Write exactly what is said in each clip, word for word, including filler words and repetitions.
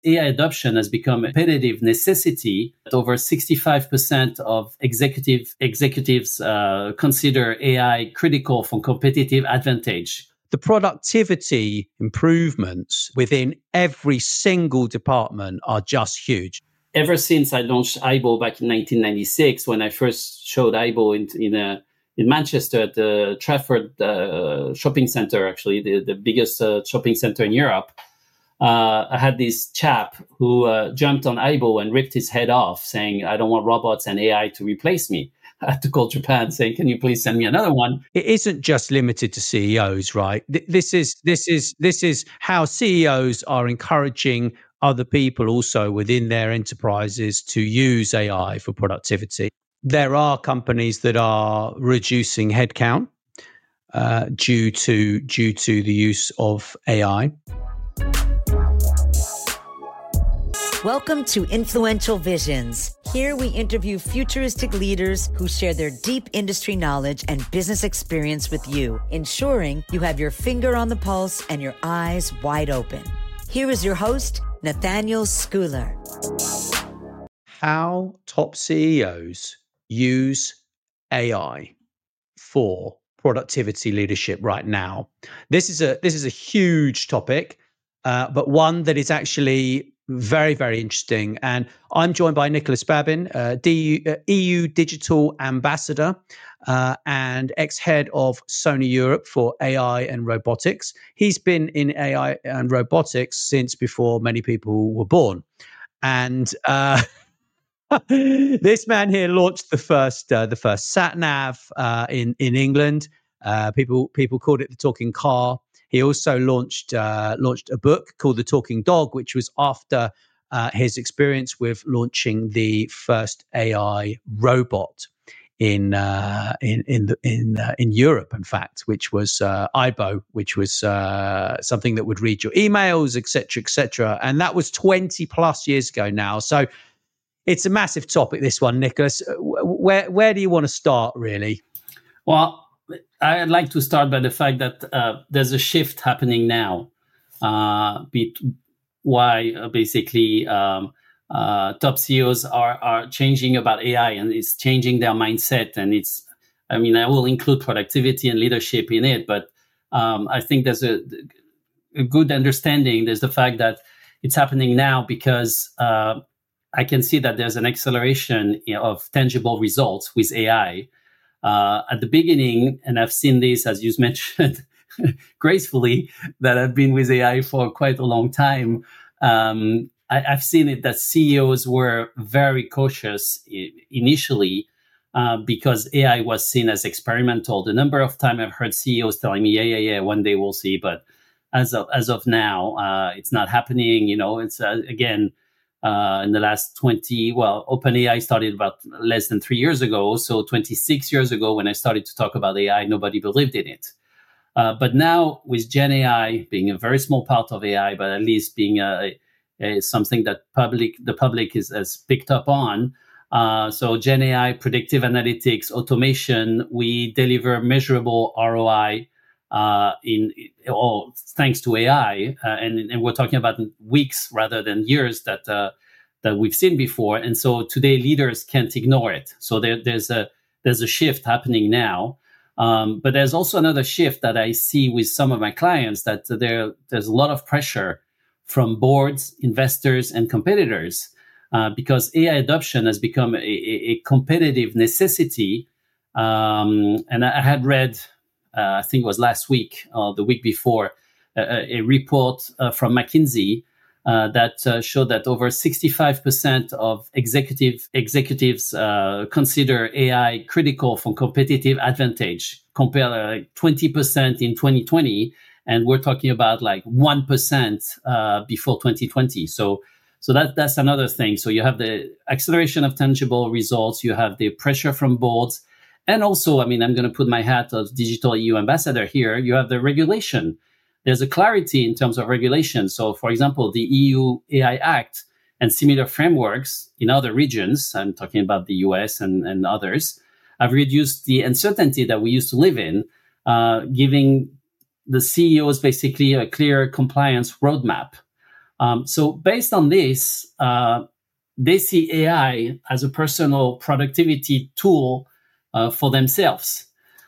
A I adoption has become a competitive necessity. Over sixty-five percent of executive executives uh, consider A I critical for competitive advantage. The productivity improvements within every single department are just huge. Ever since I launched Aibo back in nineteen ninety-six, when I first showed Aibo in, in a in Manchester at the Trafford uh, shopping center, actually the, the biggest uh, shopping center in Europe, Uh, I had this chap who uh, jumped on Aibo and ripped his head off, saying, I don't want robots and A I to replace me. I had to call Japan saying, can you please send me another one? It isn't just limited to C E Os, right? This is this is this is how C E Os are encouraging other people also within their enterprises to use A I for productivity. There are companies that are reducing headcount uh, due to due to the use of A I. Welcome to Influential Visions. Here we interview futuristic leaders who share their deep industry knowledge and business experience with you, ensuring you have your finger on the pulse and your eyes wide open. Here is your host, Nathaniel Schooler. How top C E Os use A I for productivity leadership right now. This is a this is a huge topic, uh, but one that is actually very, very interesting. And I'm joined by Nicholas Babin, uh, D U, uh, E U Digital Ambassador uh, and ex-head of Sony Europe for A I and robotics. He's been in A I and robotics since before many people were born. And uh, this man here launched the first uh, the first sat nav uh, in in England. Uh, people people called it the talking car. He also launched uh, launched a book called The Talking Dog, which was after uh, his experience with launching the first A I robot in uh, in in the, in uh, in Europe. In fact, which was uh, Aibo, which was uh, something that would read your emails, et cetera, et cetera. And that was twenty plus years ago now. So it's a massive topic, this one, Nicholas. Where where do you want to start, really? Well, I'd like to start by the fact that uh, there's a shift happening now. Uh, be- why uh, basically um, uh, top C E Os are are changing about A I, and it's changing their mindset. And it's, I mean, I will include productivity and leadership in it, but um, I think there's a, a good understanding. There's the fact that it's happening now because uh, I can see that there's an acceleration, you know, of tangible results with A I. Uh, at the beginning, and I've seen this, as you mentioned, gracefully, that I've been with A I for quite a long time. Um, I, I've seen it that C E Os were very cautious I- initially uh, because A I was seen as experimental. The number of times I've heard C E Os telling me, yeah, yeah, yeah, one day we'll see. But as of, as of now, uh, it's not happening. You know, it's, uh, again, Uh, in the last twenty, well, OpenAI started about less than three years ago. So twenty-six years ago, when I started to talk about A I, nobody believed in it. Uh, but now with Gen A I being a very small part of A I, but at least being a, a, something that public the public is, has picked up on. Uh, so Gen A I, predictive analytics, automation, we deliver measurable R O I uh, in all thanks to A I, uh, and, and we're talking about weeks rather than years that uh, that we've seen before. And so today leaders can't ignore it. So there, there's a there's a shift happening now. Um, but there's also another shift that I see with some of my clients, that there there's a lot of pressure from boards, investors, and competitors uh, because A I adoption has become a, a competitive necessity. Um, and I had read. Uh, I think it was last week or the week before, uh, a report uh, from McKinsey uh, that uh, showed that over sixty-five percent of executive executives uh, consider A I critical for competitive advantage, compared to like twenty percent in twenty twenty, and we're talking about like one percent uh, before twenty twenty. So, so that that's another thing. So you have the acceleration of tangible results, you have the pressure from boards. And also, I mean, I'm going to put my hat of digital E U ambassador here. You have the regulation. There's a clarity in terms of regulation. So, for example, the E U A I Act and similar frameworks in other regions, I'm talking about the U S and, and others, have reduced the uncertainty that we used to live in, uh, giving the C E Os basically a clear compliance roadmap. Um, so based on this, uh, they see A I as a personal productivity tool uh, for themselves.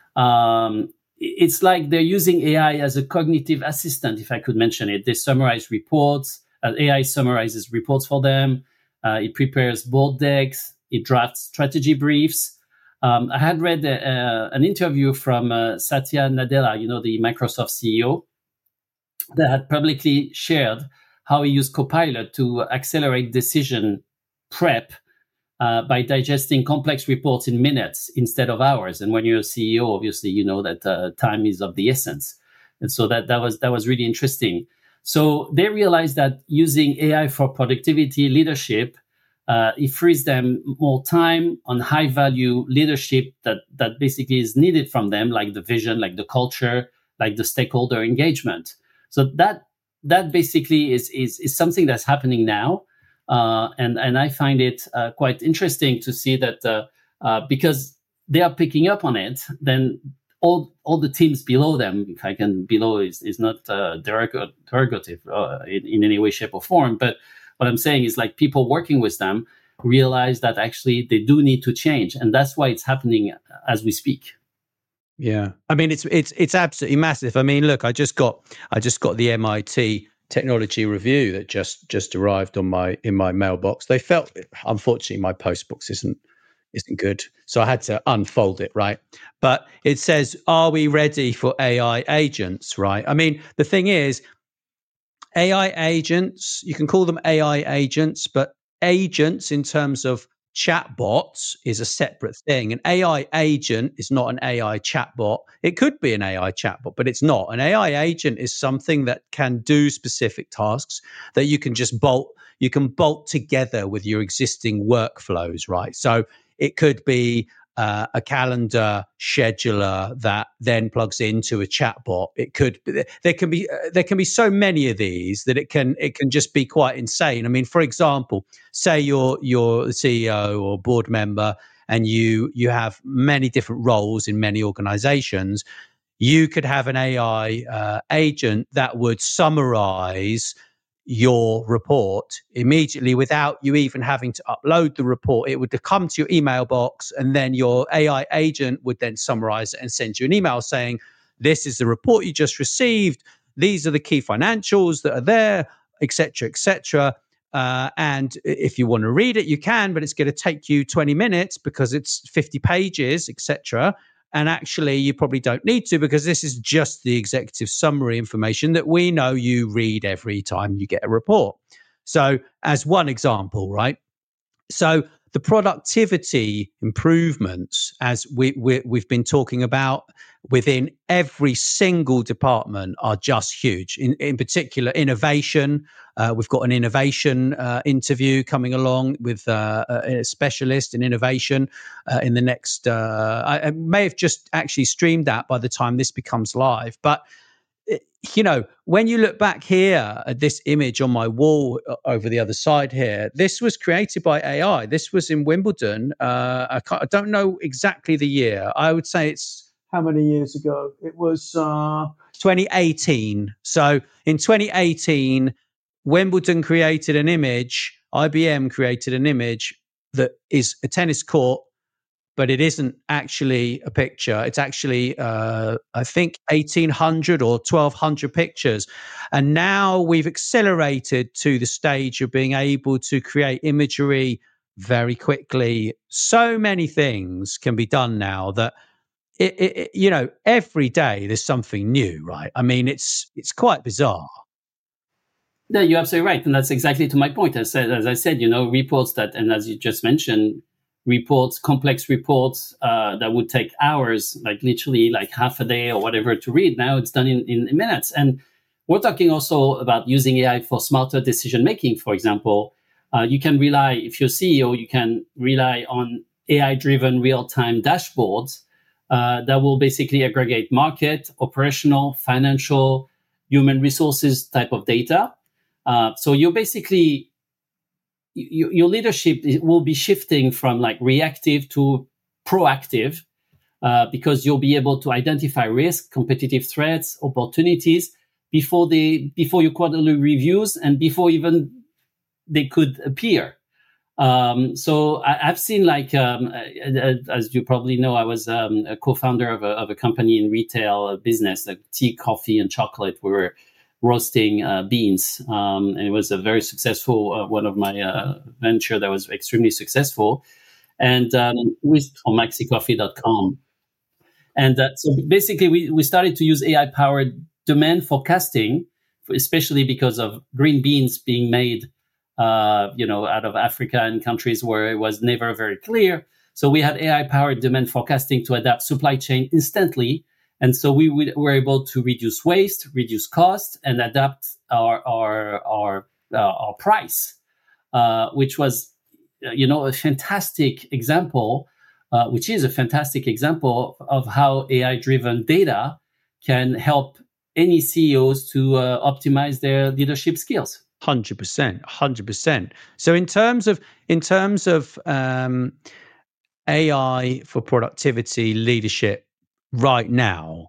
Um, it's like they're using A I as a cognitive assistant, if I could mention it. They summarize reports. Uh, A I summarizes reports for them. Uh, it prepares board decks. It drafts strategy briefs. Um, I had read a, a, an interview from uh, Satya Nadella, you know, the Microsoft C E O, that had publicly shared how he used Copilot to accelerate decision prep uh, by digesting complex reports in minutes instead of hours. And when you're a C E O, obviously, you know that uh, time is of the essence. And so that, that was that was really interesting. So they realized that using A I for productivity leadership, uh, it frees them more time on high value leadership that, that basically is needed from them, like the vision, like the culture, like the stakeholder engagement. So that that basically is is, is something that's happening now. Uh, and, and I find it uh, quite interesting to see that uh, uh, because they are picking up on it, then all all the teams below them, if I can, below is, is not uh, derogative uh, in, in any way, shape, or form. But what I'm saying is, like, people working with them realize that actually they do need to change. And that's why it's happening as we speak. Yeah, I mean, it's it's it's absolutely massive. I mean, look, I just got I just got the M I T Technology Review that just just arrived on my in my mailbox. They felt, unfortunately, my postbox isn't isn't good, so I had to unfold it, right? But it says, "Are we ready for A I agents?" Right? I mean, the thing is, A I agents, you can call them A I agents, but agents in terms of chatbots is a separate thing. An A I agent is not an A I chatbot. It could be an A I chatbot, but it's not. An A I agent is something that can do specific tasks that you can just bolt, you can bolt together with your existing workflows, right? So it could be uh, a calendar scheduler that then plugs into a chatbot. It could there can be uh, there can be so many of these that it can it can just be quite insane. I mean, for example, say you're you're the C E O or board member and you you have many different roles in many organizations. You could have an A I uh, agent that would summarize your report immediately without you even having to upload the report. It would come to your email box, and then your A I agent would then summarize it and send you an email saying, this is the report you just received. These are the key financials that are there, et cetera, et cetera. Uh, and if you want to read it, you can, but it's going to take you twenty minutes because it's fifty pages, et cetera. And actually, you probably don't need to, because this is just the executive summary information that we know you read every time you get a report. So as one example, right? So the productivity improvements, as we, we, we've been talking about within every single department, are just huge. In, in particular, innovation. Uh, we've got an innovation uh, interview coming along with uh, a specialist in innovation uh, in the next, uh, I, I may have just actually streamed that by the time this becomes live. But you know, when you look back here at this image on my wall over the other side here, this was created by A I. This was in Wimbledon. Uh, I, can't, I don't know exactly the year. I would say it's how many years ago? It was uh, twenty eighteen. So in twenty eighteen, Wimbledon created an image, I B M created an image that is a tennis court, but it isn't actually a picture. It's actually, uh, I think, eighteen hundred or twelve hundred pictures. And now we've accelerated to the stage of being able to create imagery very quickly. So many things can be done now that, it, it, you know, every day there's something new, right? I mean, it's it's quite bizarre. No, you're absolutely right. And that's exactly to my point. As, as I said, you know, reports that, and as you just mentioned, reports, complex reports uh, that would take hours, like literally like half a day or whatever to read. Now it's done in, in minutes. And we're talking also about using A I for smarter decision-making, for example. Uh, you can rely, if you're C E O, you can rely on A I-driven real-time dashboards uh, that will basically aggregate market, operational, financial, human resources type of data. Uh, so you're basically your leadership will be shifting from like reactive to proactive uh, because you'll be able to identify risk, competitive threats, opportunities before they before your quarterly reviews and before even they could appear. Um, so I, I've seen like, um, as you probably know, I was um, a co-founder of a, of a company in retail business, like tea, coffee, and chocolate. We were roasting uh, beans, um, and it was a very successful uh, one of my uh, venture that was extremely successful. And um, with on maxi coffee dot com, and uh, so basically we we started to use A I powered demand forecasting, especially because of green beans being made. Uh, you know, out of Africa and countries where it was never very clear. So we had A I-powered demand forecasting to adapt supply chain instantly. And so we w- were able to reduce waste, reduce cost, and adapt our our our, uh, our price, uh, which was, you know, a fantastic example, uh, which is a fantastic example of how A I-driven data can help any C E Os to uh, optimize their leadership skills. Hundred percent, hundred percent. So in terms of in terms of um, A I for productivity leadership right now,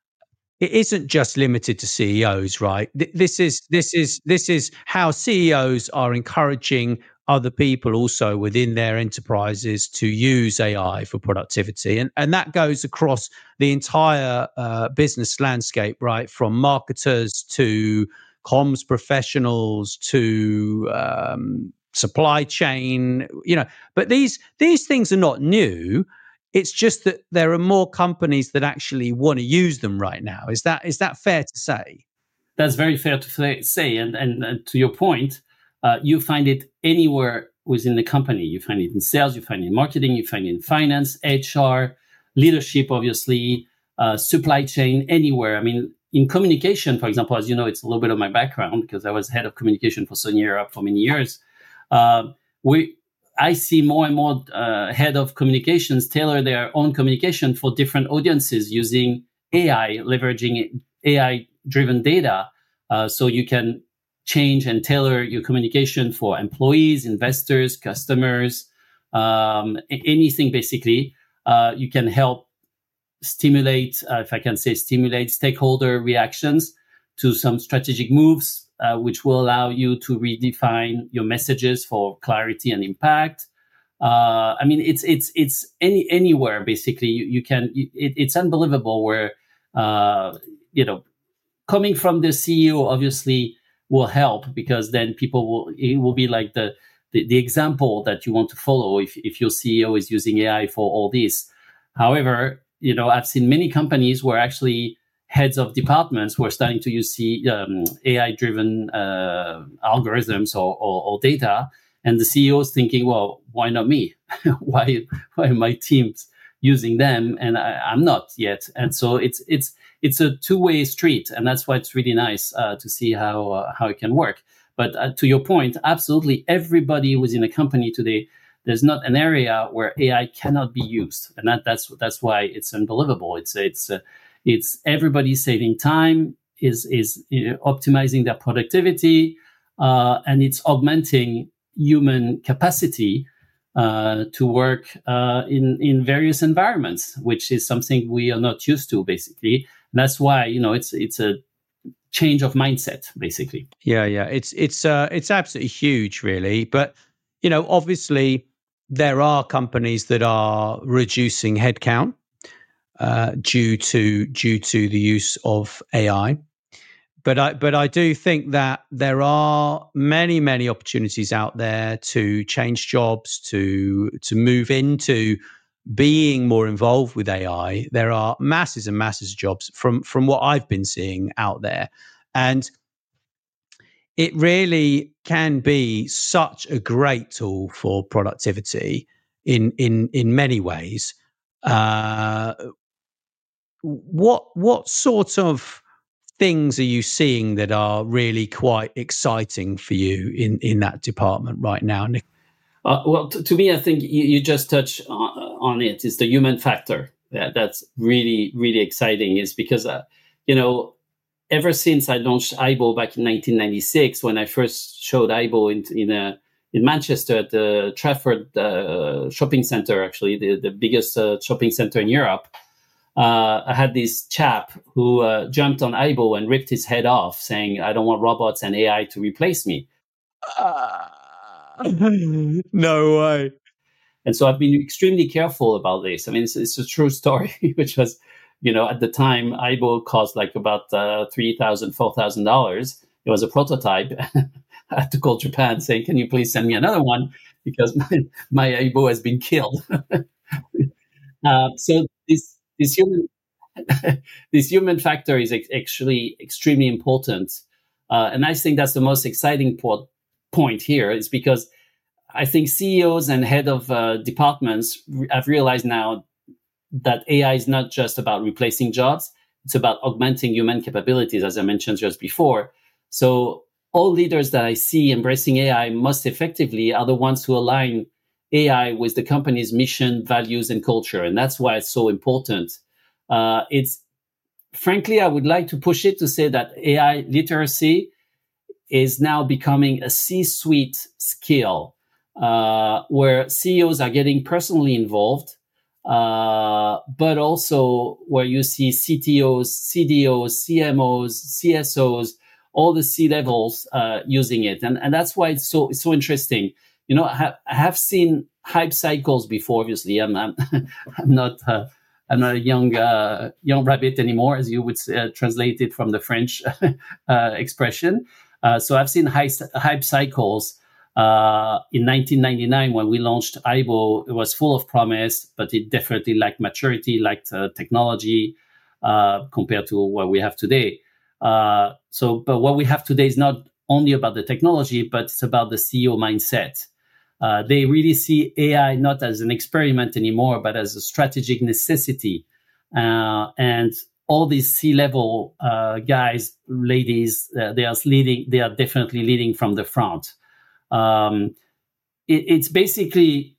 it isn't just limited to C E Os, right? This is this is this is how C E Os are encouraging other people also within their enterprises to use A I for productivity, and and that goes across the entire uh, business landscape, right? From marketers to comms professionals to um, supply chain, you know. But these these things are not new. It's just that there are more companies that actually want to use them right now. Is that is that fair to say? That's very fair to say. And and, and to your point, uh, you find it anywhere within the company. You find it in sales, you find it in marketing, you find it in finance, H R, leadership, obviously, uh, supply chain, anywhere. I mean, in communication, for example, as you know, it's a little bit of my background because I was head of communication for Sony Europe for many years. Uh, we, I see more and more uh, head of communications tailor their own communication for different audiences using A I, leveraging A I-driven data, uh, so you can change and tailor your communication for employees, investors, customers, um, anything basically. Uh, you can help stimulate, uh, if I can say, stimulate stakeholder reactions to some strategic moves, uh, which will allow you to redefine your messages for clarity and impact. Uh, I mean, it's it's it's any anywhere basically. You, you can. You, it, it's unbelievable where uh, you know, coming from the C E O obviously will help because then people will it will be like the the, the example that you want to follow if if your C E O is using A I for all this. However, you know, I've seen many companies where actually heads of departments were starting to use C, um, A I-driven uh, algorithms or, or, or data, and the C E O is thinking, well, why not me? why why are my teams using them and I, I'm not yet? And so it's it's it's a two-way street, and that's why it's really nice uh, to see how uh, how it can work. But uh, to your point, absolutely everybody within a company today, there's not an area where A I cannot be used, and that, that's that's why it's unbelievable. It's it's uh, it's everybody saving time, is is you know, optimizing their productivity, uh, and it's augmenting human capacity uh, to work uh, in in various environments, which is something we are not used to. Basically, and that's why you know it's it's a change of mindset, basically. Yeah, yeah, it's it's uh, it's absolutely huge, really. But you know, obviously, there are companies that are reducing headcount uh, due to due to the use of A I. But I but I do think that there are many many opportunities out there to change jobs, to to move into being more involved with A I. There are masses and masses of jobs from from what I've been seeing out there, and it really can be such a great tool for productivity in in in many ways. Uh, what what sort of things are you seeing that are really quite exciting for you in in that department right now, Nick? Uh, well, t- to me, I think you, you just touched on, on it. It's the human factor that, that's really really exciting. Is because uh, you know. Ever since I launched Aibo back in nineteen ninety-six, when I first showed Aibo in in, a, in Manchester at the Trafford uh, shopping center, actually the, the biggest uh, shopping center in Europe, uh, I had this chap who uh, jumped on Aibo and ripped his head off, saying, "I don't want robots and A I to replace me." Uh, no way. And so I've been extremely careful about this. I mean, it's, it's a true story, which was, you know, at the time, Aibo cost like about uh, three thousand dollars, four thousand dollars. It was a prototype. I had to call Japan saying, "Can you please send me another one? Because my, my Aibo has been killed." uh, so this, this human this human factor is ex- actually extremely important. Uh, and I think that's the most exciting po- point here is because I think C E Os and head of uh, departments re- have realized now that A I is not just about replacing jobs. It's about augmenting human capabilities, as I mentioned just before. So all leaders that I see embracing A I most effectively are the ones who align A I with the company's mission, values, and culture. And that's why it's so important. Uh, it's frankly, I would like to push it to say that A I literacy is now becoming a C-suite skill, uh, where C E Os are getting personally involved, uh, but also where you see C T Os, C D Os, C M Os, C S Os, all the C levels uh, using it, and and that's why it's so it's so interesting. You know, I have, I have seen hype cycles before. Obviously, I'm I'm, I'm not. Uh, I'm not a young uh, young rabbit anymore, as you would uh, translate it from the French uh, expression. Uh, so I've seen high, hype cycles. Uh, in nineteen ninety-nine, when we launched Aibo, it was full of promise, but it definitely lacked maturity, lacked uh, technology uh, compared to what we have today. Uh, so, but what we have today is not only about the technology, but it's about the C E O mindset. Uh, they really see A I not as an experiment anymore, but as a strategic necessity. Uh, and all these C-level uh, guys, ladies, uh, they are leading. They are definitely leading from the front. Um, it, it's basically,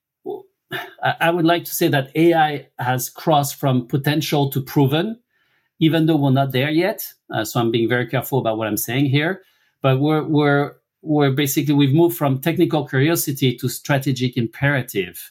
I would like to say that A I has crossed from potential to proven, even though we're not there yet. Uh, so I'm being very careful about what I'm saying here. But we're we're where basically we've moved from technical curiosity to strategic imperative.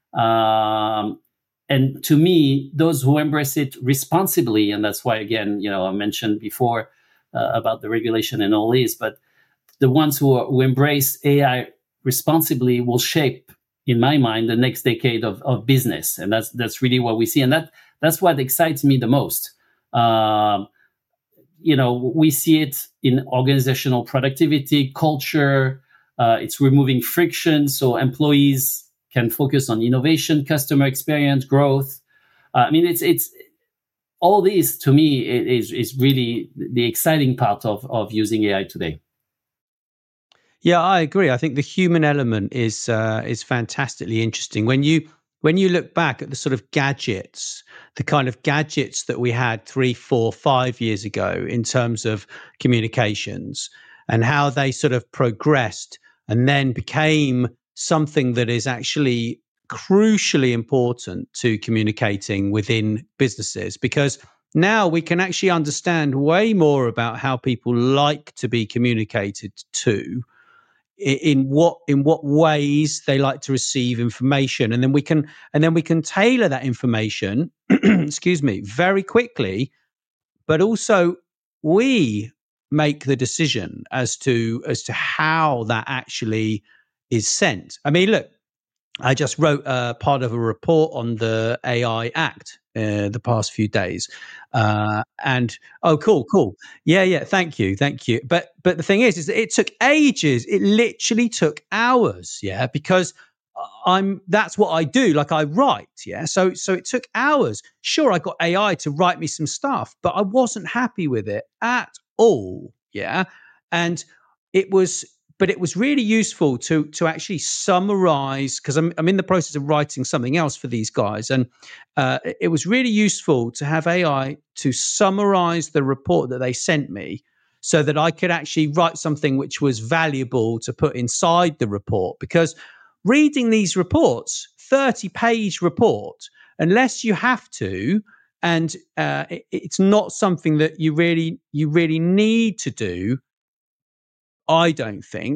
Um, and to me, those who embrace it responsibly, and that's why, again, you know, I mentioned before uh, about the regulation and all this, but the ones who, are, who embrace A I responsibly will shape, in my mind, the next decade of, of business. And that's that's really what we see. And that that's what excites me the most. Um, You know, we see it in organizational productivity, culture. Uh, it's removing friction so employees can focus on innovation, customer experience, growth. Uh, I mean, it's it's all these to me is is really the exciting part of of using A I today. Yeah, I agree. I think the human element is uh, is fantastically interesting. When you when you look back at the sort of gadgets, the kind of gadgets that we had three, four, five years ago in terms of communications and how they sort of progressed and then became something that is actually crucially important to communicating within businesses, because now we can actually understand way more about how people like to be communicated to, in what in what ways they like to receive information, and then we can and then we can tailor that information excuse me, very quickly, but also we make the decision as to as to how that actually is sent. I mean, look, I just wrote uh, part of a report on the A I Act uh, the past few days, uh, and oh, cool, cool, yeah, yeah. Thank you, thank you. But but the thing is, is that it took ages. It literally took hours, yeah, because I'm that's what I do. Like I write, yeah. So so it took hours. Sure, I got A I to write me some stuff, but I wasn't happy with it at all, yeah. And it was but it was really useful to to actually summarize, because I'm I'm in the process of writing something else for these guys, and uh, it was really useful to have A I to summarize the report that they sent me, so that I could actually write something which was valuable to put inside the report. Because reading these reports, thirty page report, unless you have to, and uh, it, it's not something that you really you really need to do, I don't think.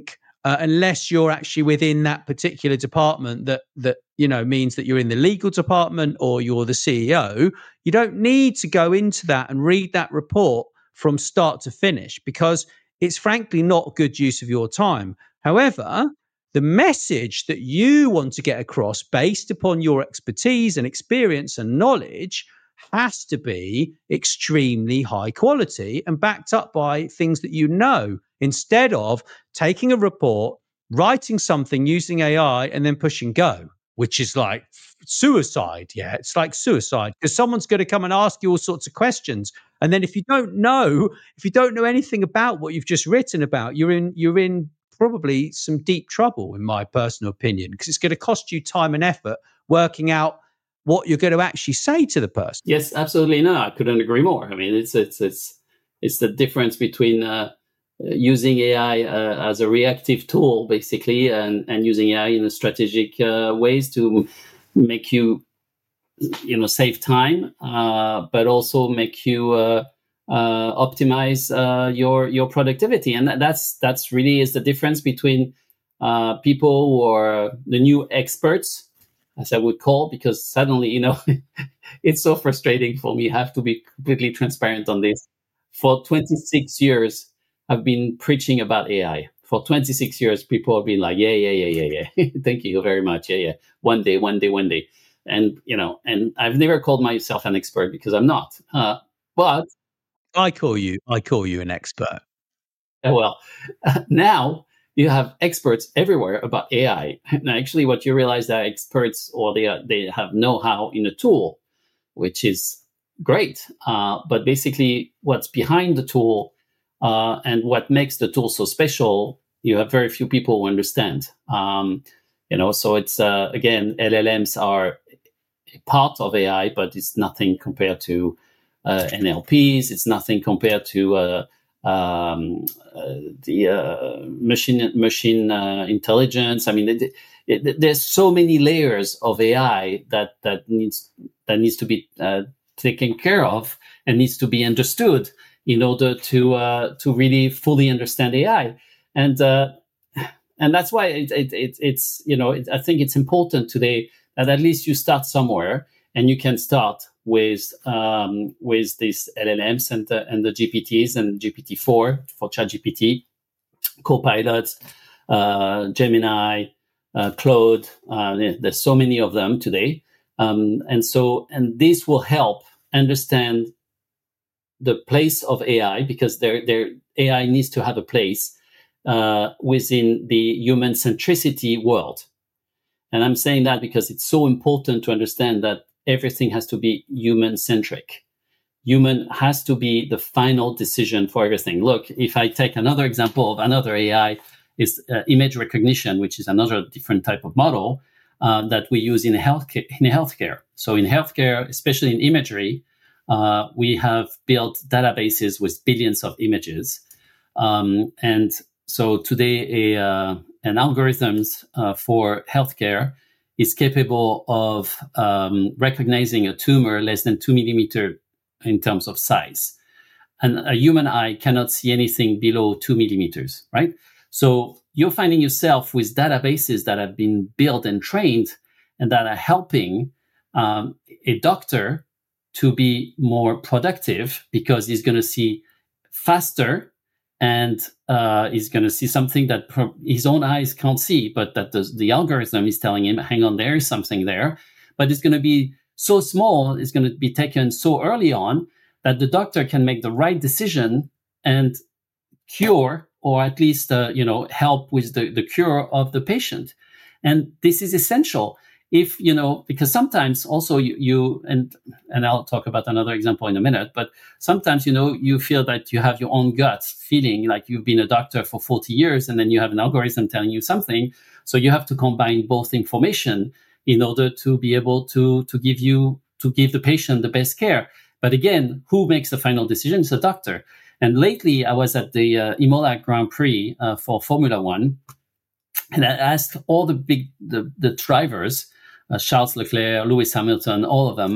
uh, unless you're actually within that particular department that, that, you know, means that you're in the legal department or you're the C E O. You don't need to go into that and read that report from start to finish, because it's frankly not good use of your time. However, the message that you want to get across based upon your expertise and experience and knowledge has to be extremely high quality and backed up by things that you know, instead of taking a report, writing something using A I and then pushing go, which is like suicide. Yeah, it's like suicide, because someone's going to come and ask you all sorts of questions. And then if you don't know, if you don't know anything about what you've just written about, you're in, you're in probably some deep trouble, in my personal opinion, because it's going to cost you time and effort working out what you're going to actually say to the person. Yes, absolutely. No, I couldn't agree more. I mean, it's it's it's it's the difference between uh, using A I uh, as a reactive tool, basically, and and using A I in a strategic uh, ways to make you, you know, save time, uh, but also make you uh, uh, optimize uh, your your productivity. And that's that's really is the difference between uh, people who are the new experts, as I would call, because suddenly, you know, it's so frustrating for me. I have to be completely transparent on this. For twenty-six years, I've been preaching about A I. For twenty-six years, people have been like, yeah, yeah, yeah, yeah, yeah. Thank you very much. Yeah, yeah. One day, one day, one day. And, you know, and I've never called myself an expert because I'm not. Uh, but I call you, I call you an expert. Well, now you have experts everywhere about A I. And actually, what you realize that experts, or they are, they have know-how in a tool, which is great. Uh, but basically, what's behind the tool uh, and what makes the tool so special, you have very few people who understand. Um, you know, so it's uh, again, L L Ms are a part of A I, but it's nothing compared to uh, N L Ps. It's nothing compared to uh, um, uh, the uh, machine machine uh, intelligence. I mean, it, it, there's so many layers of A I that that needs that needs to be uh, taken care of and needs to be understood in order to uh, to really fully understand A I. And uh, and that's why it, it, it, it's you know it, I think it's important today that at least you start somewhere, and you can start with um, with these L L Ms and the, and the G P Ts and G P T four for ChatGPT, Copilot, uh, Gemini, uh, Claude. Uh, there's so many of them today, um, and so and this will help understand the place of A I, because their their A I needs to have a place uh, within the human centricity world. And I'm saying that because it's so important to understand that everything has to be human-centric. Human has to be the final decision for everything. Look, if I take another example of another A I, is uh, image recognition, which is another different type of model uh, that we use in healthcare. In healthcare, so in healthcare, especially in imagery, uh, we have built databases with billions of images, um, and so today a uh, an algorithms uh, for healthcare is capable of um, recognizing a tumor less than two millimeter in terms of size. And a human eye cannot see anything below two millimeters, right? So you're finding yourself with databases that have been built and trained and that are helping um, a doctor to be more productive, because he's going to see faster, and uh, he's going to see something that pro- his own eyes can't see, but that the, the algorithm is telling him, hang on, there is something there. But it's going to be so small, it's going to be taken so early on that the doctor can make the right decision and cure, or at least, uh, you know, help with the, the cure of the patient. And this is essential. If, you know, because sometimes also you, you and and I'll talk about another example in a minute, but sometimes, you know, you feel that you have your own gut feeling, like you've been a doctor for forty years, and then you have an algorithm telling you something. So you have to combine both information in order to be able to, to give you, to give the patient the best care. But again, who makes the final decision? It's a doctor. And lately I was at the uh, Imola Grand Prix uh, for Formula One, and I asked all the big, the, the drivers, Uh, Charles Leclerc, Lewis Hamilton, all of them.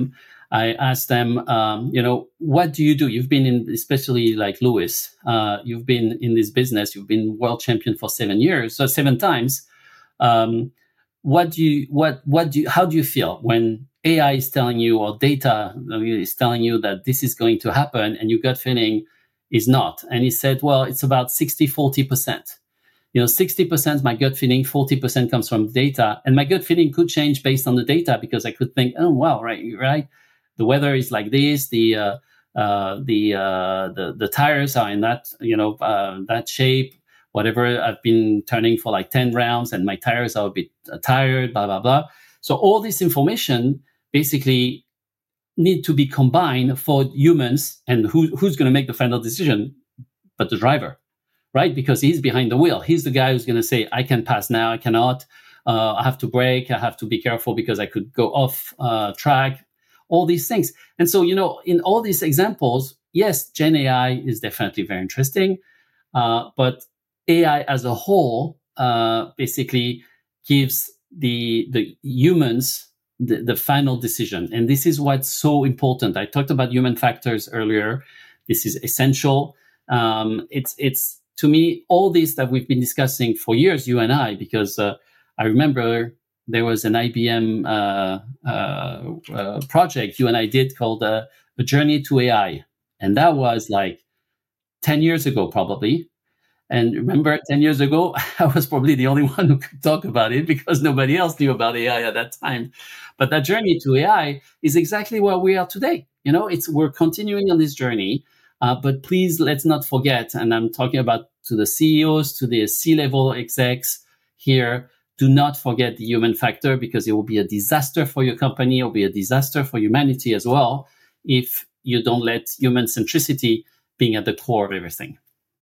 I asked them, um, you know, what do you do? You've been in, especially like Lewis, uh, you've been in this business, you've been world champion for seven years, so seven times. Um, what do you, what, what do you, how do you feel when A I is telling you, or data is telling you that this is going to happen and your gut feeling is not? And he said, well, it's about sixty, forty percent. You know, sixty percent my gut feeling, forty percent comes from data. And my gut feeling could change based on the data, because I could think, oh, wow, right, right. The weather is like this, the, uh, uh, the, uh, the, the tires are in that, you know, uh, that shape, whatever. I've been turning for like ten rounds and my tires are a bit uh, tired, blah, blah, blah. So all this information basically need to be combined for humans. And who, who's going to make the final decision but the driver, right? Because he's behind the wheel. He's the guy who's going to say, I can pass now, I cannot. Uh, I have to brake. I have to be careful because I could go off uh, track, all these things. And so, you know, in all these examples, yes, Gen A I is definitely very interesting. Uh, but A I as a whole uh, basically gives the the humans the, the final decision. And this is what's so important. I talked about human factors earlier. This is essential. Um, it's, it's to me, all this that we've been discussing for years, you and I, because uh, I remember there was an I B M uh, uh, uh, project you and I did called uh, A Journey to A I. And that was like ten years ago, probably. And remember, ten years ago, I was probably the only one who could talk about it because nobody else knew about A I at that time. But that journey to A I is exactly where we are today. You know, it's we're continuing on this journey. Uh, but please, let's not forget, and I'm talking about to the C E Os, to the C-level execs here, do not forget the human factor, because it will be a disaster for your company. It will be a disaster for humanity as well if you don't let human centricity being at the core of everything.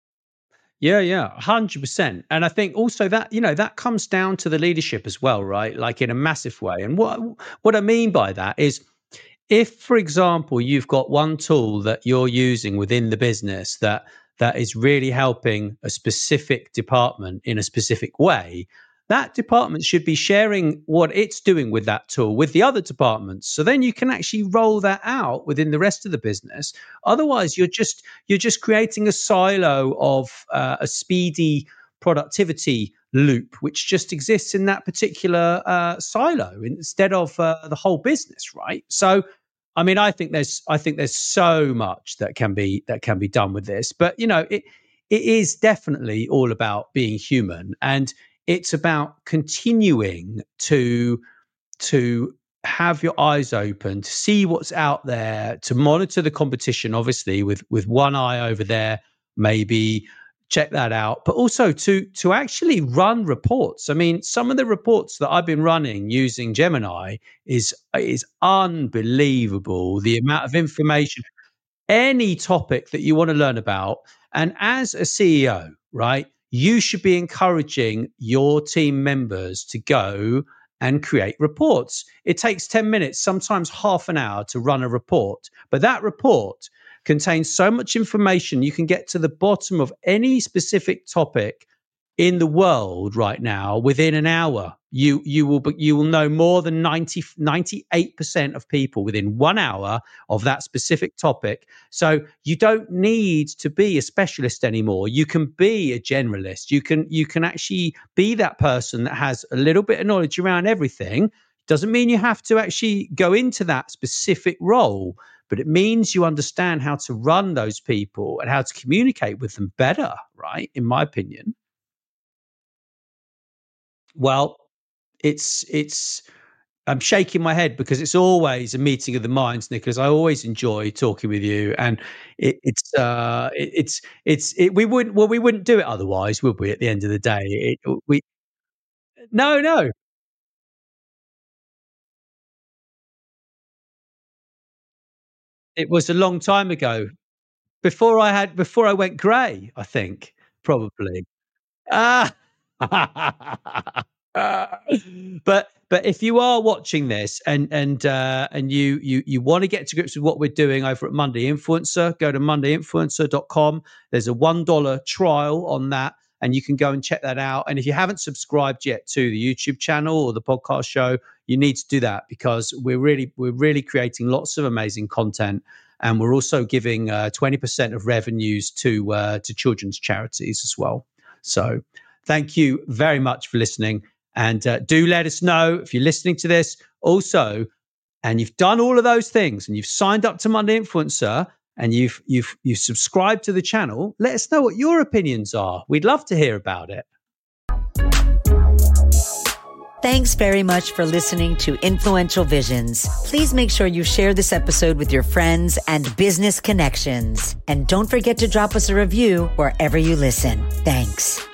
Yeah, yeah, one hundred percent. And I think also that, you know, that comes down to the leadership as well, right? Like in a massive way. And what what I mean by that is, if, for example, you've got one tool that you're using within the business that that is really helping a specific department in a specific way, that department should be sharing what it's doing with that tool with the other departments. So then you can actually roll that out within the rest of the business. Otherwise, you're just you're just creating a silo of uh, a speedy productivity loop, which just exists in that particular uh, silo instead of uh, the whole business, right? So, I mean, I think there's I think there's so much that can be that can be done with this, but you know, it it is definitely all about being human, and it's about continuing to to have your eyes open, to see what's out there, to monitor the competition, obviously, with with one eye over there, maybe check that out, but also to to actually run reports. I mean, some of the reports that I've been running using Gemini is is unbelievable. The amount of information, any topic that you want to learn about. And as a C E O, right, you should be encouraging your team members to go and create reports. It takes ten minutes, sometimes half an hour to run a report. But that report contains so much information, you can get to the bottom of any specific topic in the world right now within an hour. You you will you will know more than ninety, ninety-eight percent of people within one hour of that specific topic. So you don't need to be a specialist anymore. You can be a generalist. You can you can actually be that person that has a little bit of knowledge around everything. Doesn't mean you have to actually go into that specific role, but it means you understand how to run those people and how to communicate with them better, right? In my opinion. Well, it's it's I'm shaking my head because it's always a meeting of the minds, Nicholas. I always enjoy talking with you, and it, it's uh, it, it's it's it, we wouldn't well we wouldn't do it otherwise, would we? At the end of the day, it, we no no. It was a long time ago, before I had before I went grey. I think probably. Ah. Uh, but but if you are watching this and and uh, and you you you want to get to grips with what we're doing over at Monday Influencer, go to monday influencer dot com. There's a one dollar trial on that, and you can go and check that out. And if you haven't subscribed yet to the YouTube channel or the podcast show, you need to do that, because we're really we're really creating lots of amazing content, and we're also giving uh, twenty percent of revenues to uh, to children's charities as well. So thank you very much for listening, and uh, do let us know if you're listening to this also, and you've done all of those things, and you've signed up to Monday Influencer, and you've you've you've subscribed to the channel. Let us know what your opinions are. We'd love to hear about it. Thanks very much for listening to Influential Visions. Please make sure you share this episode with your friends and business connections. And don't forget to drop us a review wherever you listen. Thanks.